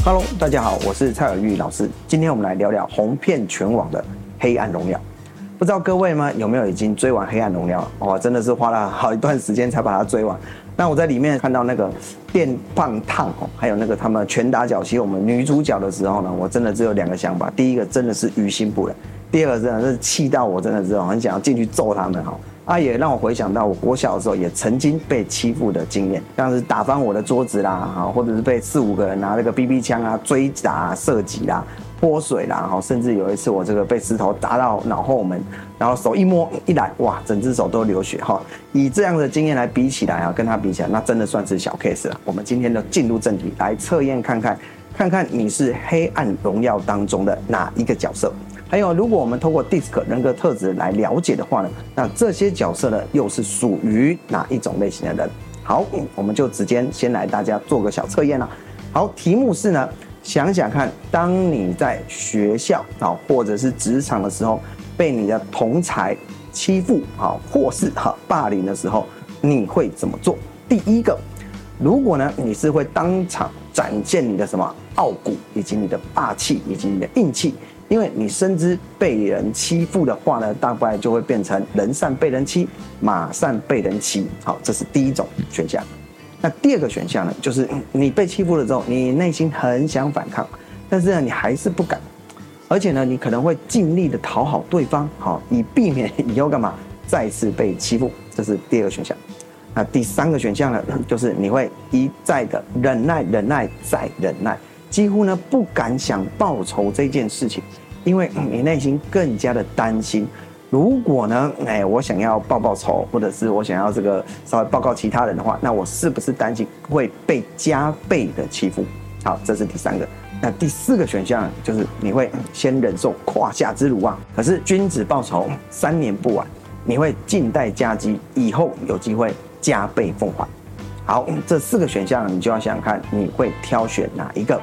Hello， 大家好，我是蔡尔玉老师。今天我们来聊聊红遍全网的《黑暗荣耀》。不知道各位们有没有已经追完《黑暗荣耀》？哇，真的是花了好一段时间才把它追完。那我在里面看到那个电棒烫还有那个他们拳打脚踢我们女主角的时候呢，我真的只有2个想法。第一个真的是于心不忍，第二个真的是气到我真的是很想要进去揍他们也让我回想到我国小的时候也曾经被欺负的经验，像是打翻我的桌子啦，或者是被4、5个人拿那个 BB 枪啊追打、射击啦、泼水啦，甚至有一次我这个被石头打到脑后门，然后手一摸一来，哇，整只手都流血以这样的经验来比起来跟他比起来，那真的算是小 case 了。我们今天就进入正题，来测验看看你是黑暗荣耀当中的哪一个角色。还有，如果我们透过 DISC 人格特质来了解的话呢，那这些角色呢又是属于哪一种类型的人？好，我们就直接先来大家做个小测验啦。好，题目是呢，想想看，当你在学校或者是职场的时候，被你的同侪欺负或是霸凌的时候，你会怎么做？第一个，如果呢你是会当场展现你的什么傲骨，以及你的霸气，以及你的硬气。因为你深知被人欺负的话呢，大概就会变成人善被人欺，马善被人骑。好，这是第一种选项。那第二个选项呢，就是你被欺负了之后，你内心很想反抗，但是呢，你还是不敢，而且呢，你可能会尽力的讨好对方，以避免以后干嘛再次被欺负。这是第二个选项。那第三个选项呢，就是你会一再的忍耐再忍耐，几乎呢不敢想报仇这件事情。因为你内心更加的担心，如果呢，我想要报仇，或者是我想要这个稍微报告其他人的话，那我是不是担心会被加倍的欺负？好，这是第三个。那第四个选项就是你会先忍受胯下之辱可是君子报仇3年不晚，你会静待佳机，以后有机会加倍奉还。好，这4个选项你就要想想看，你会挑选哪一个？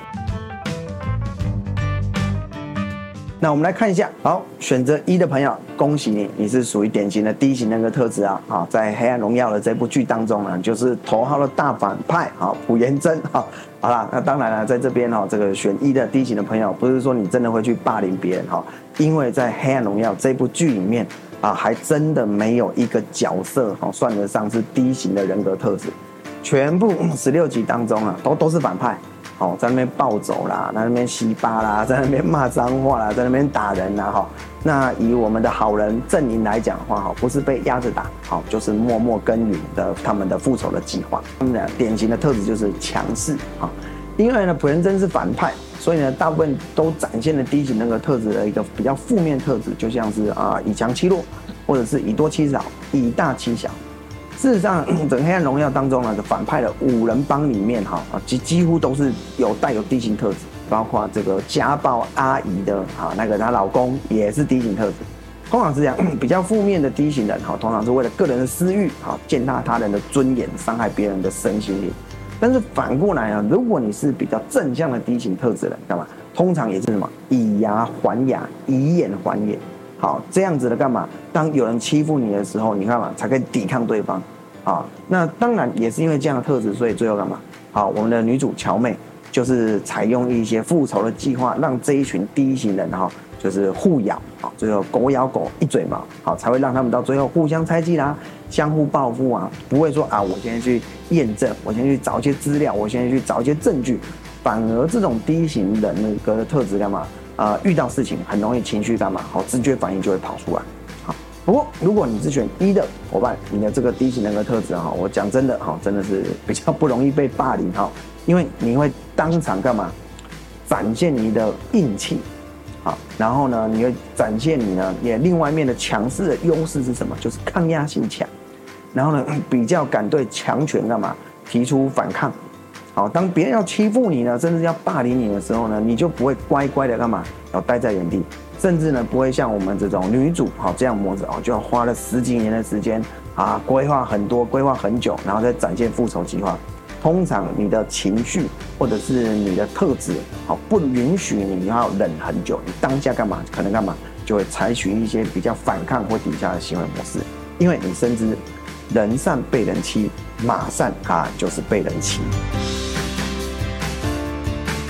那我们来看一下，好，选择1的朋友，恭喜你，你是属于典型的 D 型人格特质在《黑暗荣耀》的这部剧当中呢，就是头号的大反派朴妍珍好啦，那当然了，在这边这个选1的 D 型的朋友，不是说你真的会去霸凌别人因为在《黑暗荣耀》这部剧里面还真的没有一个角色算得上是 D 型的人格特质，全部16集当中都是反派。在那边暴走啦，在那边吸巴啦，在那边骂脏话啦，在那边打人啦那以我们的好人阵营来讲的话不是被压着打就是默默耕耘的他们的复仇的计划。他们的典型的特质就是强势因为呢朴妍珍是反派，所以呢大部分都展现了 D 型人格特质的一个比较负面特质，就像是以强欺弱，或者是以多欺少，以大欺小。事实上，整个黑暗荣耀当中呢，反派的5人帮里面几乎都是带有 D 型特质，包括这个家暴阿姨的那个她老公也是 D 型特质。通常是这样，比较负面的 D 型人通常是为了个人的私欲践踏他人的尊严，伤害别人的身心灵。但是反过来如果你是比较正向的 D 型特质人，干嘛？通常也是什么以牙还牙，以眼还眼。好，这样子的干嘛？当有人欺负你的时候，你干嘛才可以抵抗对方？那当然也是因为这样的特质，所以最后干嘛？我们的女主乔妹就是采用一些复仇的计划，让这一群 D 型人就是互咬，最后狗咬狗一嘴毛，才会让他们到最后互相猜忌啦，相互报复不会说我先去验证，我先去找一些资料，我先去找一些证据，反而这种 D 型人那个特质干嘛？遇到事情很容易情绪干嘛？直觉反应就会跑出来。不过如果你是选1的伙伴，你的这个 D 型人格特质我讲真的真的是比较不容易被霸凌因为你会当场干嘛？展现你的硬气然后呢，你会展现你另外一面的强势的优势是什么？就是抗压性强，然后呢比较敢对强权干嘛？提出反抗。当别人要欺负你呢，甚至要霸凌你的时候呢，你就不会乖乖的干嘛？要待在原地，甚至呢不会像我们这种女主这样模子就要花了10几年的时间规划很多，规划很久，然后再展现复仇计划。通常你的情绪或者是你的特质不允许你要忍很久，你当下干嘛？可能干嘛就会采取一些比较反抗或抵下的行为模式，因为你深知人善被人欺，马善就是被人欺。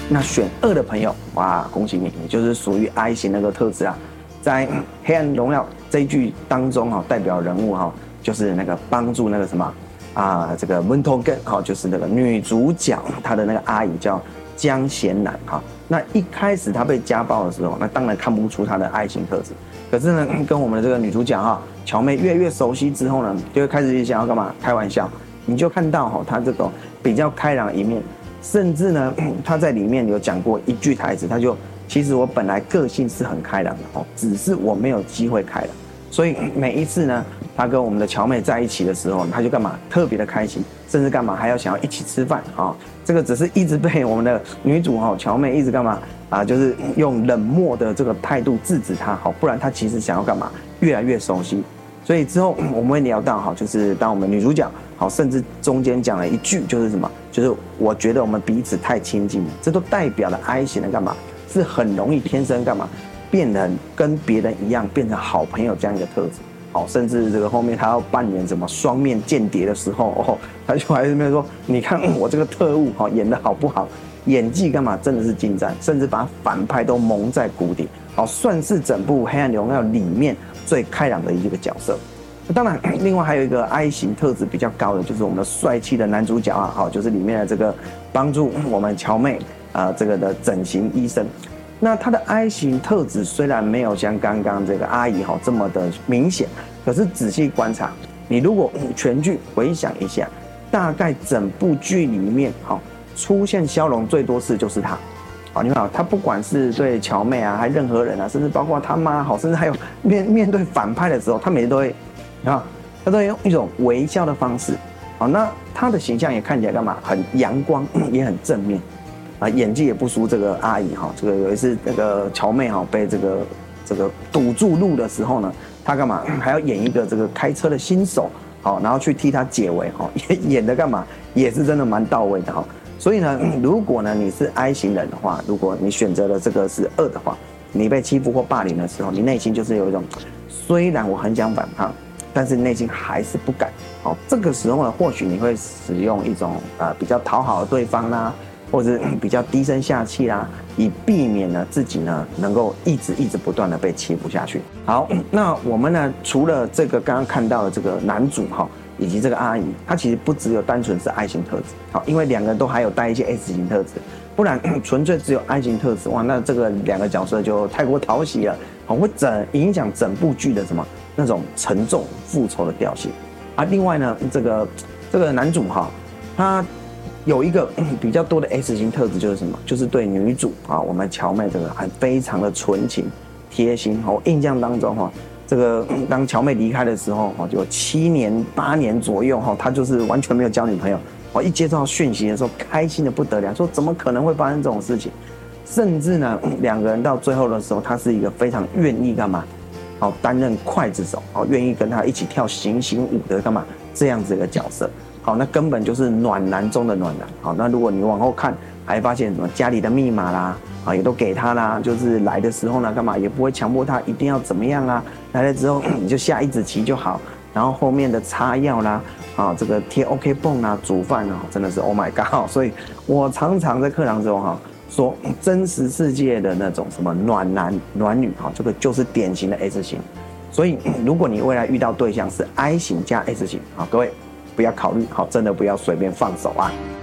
那选2的朋友，哇，恭喜你，你就是属于 I 型那个特质啊。在《黑暗荣耀》这一剧当中哈，代表人物哈，就是那个帮助那个什么这个文头根哈，就是那个女主角她的那个阿姨叫江贤南哈。那一开始她被家暴的时候，那当然看不出她的 I 型特质。可是呢，跟我们的这个女主角哈乔妹越来越熟悉之后呢，就会开始想要干嘛？开玩笑。你就看到哈，她这种比较开朗的一面，甚至呢，她在里面有讲过一句台词，她就。其实我本来个性是很开朗的哦，只是我没有机会开朗，所以每一次呢，他跟我们的乔妹在一起的时候，他就干嘛特别的开心，甚至干嘛还要想要一起吃饭啊。这个只是一直被我们的女主乔妹一直干嘛就是用冷漠的这个态度制止他，不然他其实想要干嘛越来越熟悉。所以之后我们会聊到就是当我们女主角甚至中间讲了一句就是什么，就是我觉得我们彼此太亲近了，这都代表了 I 型的干嘛。是很容易天生干嘛变成跟别人一样变成好朋友这样一个特质，甚至这个后面他要扮演什么双面间谍的时候，他就还是没有说，你看我这个特务演得好不好，演技干嘛真的是精湛，甚至把反派都蒙在鼓底，算是整部《黑暗荣耀》里面最开朗的一个角色。当然，另外还有一个 I 型特质比较高的，就是我们的帅气的男主角就是里面的这个帮助我们乔妹这个的整形医生。那他的 I 型特质虽然没有像刚刚这个阿姨这么的明显，可是仔细观察，你如果全剧回想一下，大概整部剧里面出现笑容最多次就是他。你看他不管是对乔妹还任何人甚至包括他妈甚至还有面对反派的时候，他每次都会他都会用一种微笑的方式。那他的形象也看起来干嘛很阳光，也很正面。演技也不输这个阿姨这个有一次那个乔妹被这个堵住路的时候呢，她干嘛还要演一个这个开车的新手然后去替她解围演的干嘛也是真的蛮到位的所以呢，如果呢你是 I 型人的话，如果你选择了这个是2的话，你被欺负或霸凌的时候，你内心就是有一种虽然我很想反抗，但是内心还是不敢这个时候呢，或许你会使用一种比较讨好的对方啦。或者比较低声下气啦，以避免呢自己呢能够一直不断的被欺负下去。好，那我们呢除了这个刚刚看到的这个男主以及这个阿姨，他其实不只有单纯是 I 型特质因为2个人都还有带一些 S 型特质，不然纯粹只有 I 型特质，哇，那这个2个角色就太过讨喜了，会影响整部剧的什么那种沉重复仇的调性。另外呢，这个男主他有一个比较多的 S 型特质，就是什么？就是对女主我们乔妹这个非常的纯情贴心。我印象当中这个当乔妹离开的时候就7年8年左右他就是完全没有交女朋友。一接到讯息的时候，开心的不得了，说怎么可能会发生这种事情？甚至呢，2个人到最后的时候，他是一个非常愿意干嘛？担任刽子手愿意跟他一起跳行刑舞的干嘛？这样子一个角色。那根本就是暖男中的暖男。那如果你往后看，还发现什么家里的密码啦，也都给他啦，就是来的时候呢，干嘛也不会强迫他一定要怎么样啊，来了之后你就下1子棋就好，然后后面的擦药啦，这个贴 OK 泵啦，煮饭真的是 Oh my God。所以我常常在课堂中说，真实世界的那种什么暖男暖女这个就是典型的 S 型。所以如果你未来遇到对象是 I 型加 S 型各位不要考虑真的不要随便放手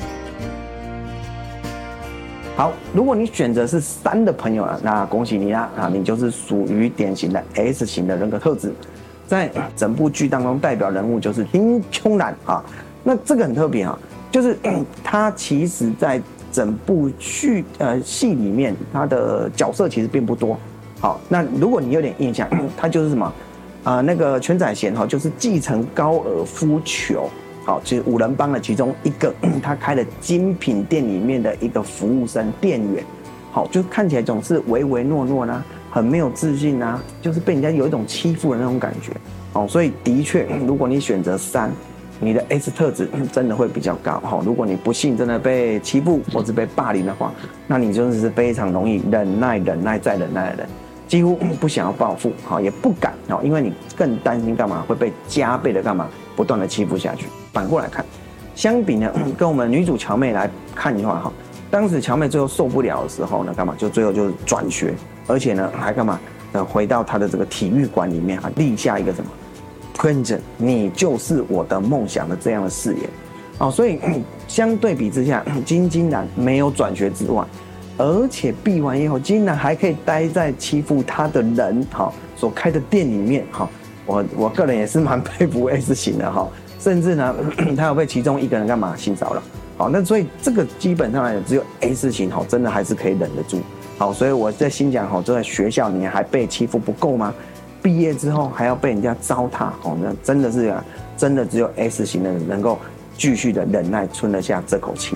好，如果你选择是3的朋友那恭喜你啦你就是属于典型的 S 型的人格特质。在整部剧当中，代表人物就是丁秋兰那这个很特别就是他其实在整部戏里面，他的角色其实并不多。那如果你有点印象，他就是什么那个全宰贤就是继承高尔夫球。就是5人帮的其中一个，他开的精品店里面的一个服务生店员，就看起来总是唯唯诺诺啦，很没有自信啊，就是被人家有一种欺负的那种感觉。所以的确，如果你选择3，你的 S 特质真的会比较高。如果你不幸真的被欺负或者被霸凌的话，那你就是非常容易忍耐再忍耐的人，几乎不想要报复，也不敢，因为你更担心干嘛会被加倍的干嘛不断的欺负下去。反过来看，相比呢，跟我们女主乔妹来看的话当时乔妹最后受不了的时候呢，干嘛？就最后就是转学，而且呢还干嘛？回到她的这个体育馆里面立下一个什么 "Prince， 你就是我的梦想"的这样的誓言。所以相对比之下，金金兰没有转学之外，而且毕完业后，金金兰还可以待在欺负她的人所开的店里面我个人也是蛮佩服 S 型的甚至呢，他有被其中一个人干嘛性骚扰。那所以这个基本上来讲，只有 S 型真的还是可以忍得住。所以我在心讲就在学校里面还被欺负不够吗？毕业之后还要被人家糟蹋那真的是真的只有 S 型的人能够继续的忍耐，吞得下这口气。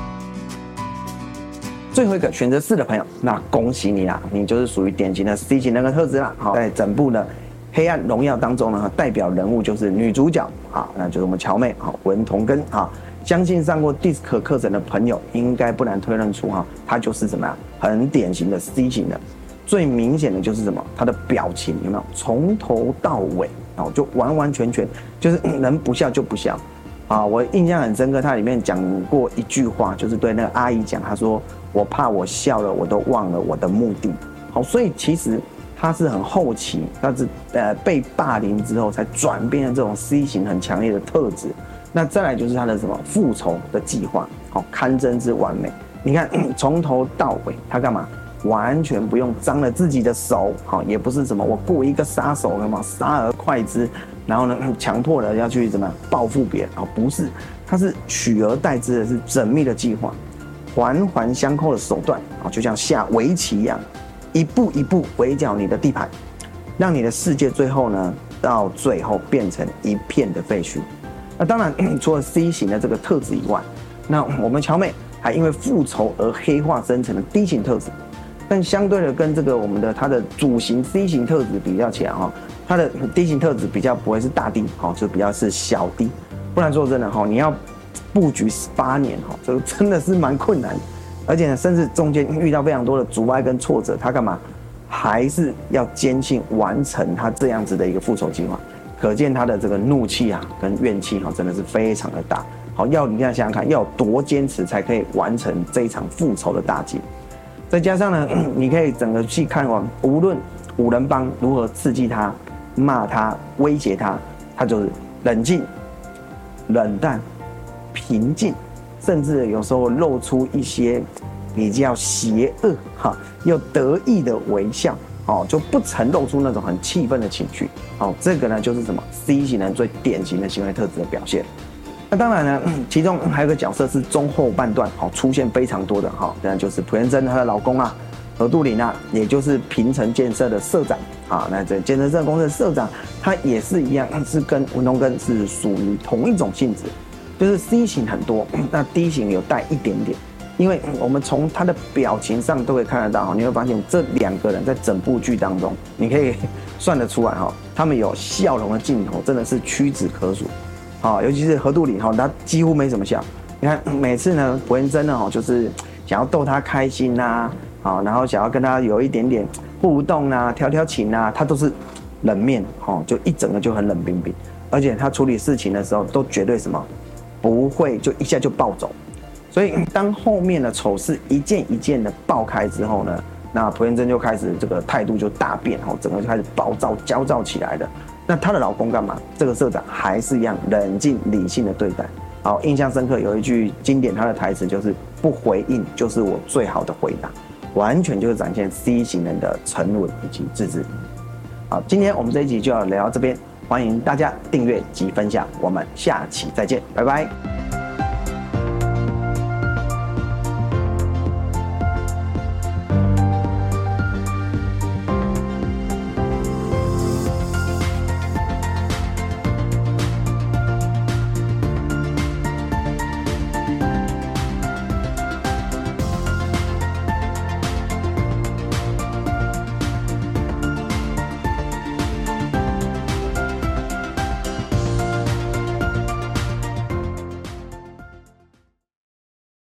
最后一个选择4的朋友，那恭喜你啦，你就是属于典型的 C 型人格特质啦。在整部的《黑暗荣耀》当中呢，代表人物就是女主角那就是我们乔妹文同根相信上过 DISC 课程的朋友应该不难推论出她就是怎么样很典型的 C 型的。最明显的就是什么？她的表情有没有从头到尾就完完全全就是能不笑就不笑我印象很深刻，她里面讲过一句话，就是对那个阿姨讲，她说我怕我笑了我都忘了我的目的。所以其实她是很后期，她是被霸凌之后才转变成这种 C 型很强烈的特质。那再来就是她的什么复仇的计划堪称之完美。你看从头到尾她干嘛？完全不用脏了自己的手也不是什么我雇一个杀手干嘛杀而快之，然后呢强迫了要去怎么样报复别人不是，他是取而代之的是缜密的计划，环环相扣的手段就像下围棋一样，一步一步围剿你的地盘，让你的世界最后呢到最后变成一片的废墟。那当然除了 C 型的这个特质以外，那我们乔妹还因为复仇而黑化生成的 D 型特质。但相对的跟这个她的主型 C 型特质比较起来她的 D 型特质比较不会是大 D 就比较是小 D。不然说真的你要布局18年这个真的是蛮困难，而且呢甚至中间遇到非常多的阻碍跟挫折，她干嘛还是要坚信完成她这样子的一个复仇计划。可见她的这个怒气跟怨气真的是非常的大。要你这样想想看，要有多坚持才可以完成这一场复仇的大计。再加上呢，你可以整个戏看完，无论五人帮如何刺激他、骂他、威胁他，他就是冷静、冷淡、平静，甚至有时候露出一些比较邪恶又得意的微笑就不曾露出那种很气愤的情绪这个呢就是什么 C 型人最典型的行为特质的表现。那当然呢，其中还有个角色是中后半段出现非常多的那就是朴妍珍她的老公何杜林也就是平成建设的社长那这建设社公司的社长，他也是一样，是跟文同根是属于同一种性质，就是 C 型很多，那 D 型有带一点点。因为我们从他的表情上都可以看得到你会发现这2个人在整部剧当中，你可以算得出来他们有笑容的镜头真的是屈指可数。尤其是何杜林他几乎没怎么笑。你看每次呢，朴妍珍呢就是想要逗他开心然后想要跟他有一点点互动调情他都是冷面就一整个就很冷冰冰，而且他处理事情的时候都绝对什么不会就一下就暴走。所以当后面的丑事一件一件的爆开之后呢，那朴妍珍就开始这个态度就大变整个就开始暴躁焦躁起来了。那她的老公干嘛？这个社长还是一样冷静理性的对待。印象深刻有一句经典他的台词就是不回应就是我最好的回答，完全就是展现 C 型人的沉稳以及自制。今天我们这一集就要聊到这边，欢迎大家订阅及分享，我们下期再见，拜拜。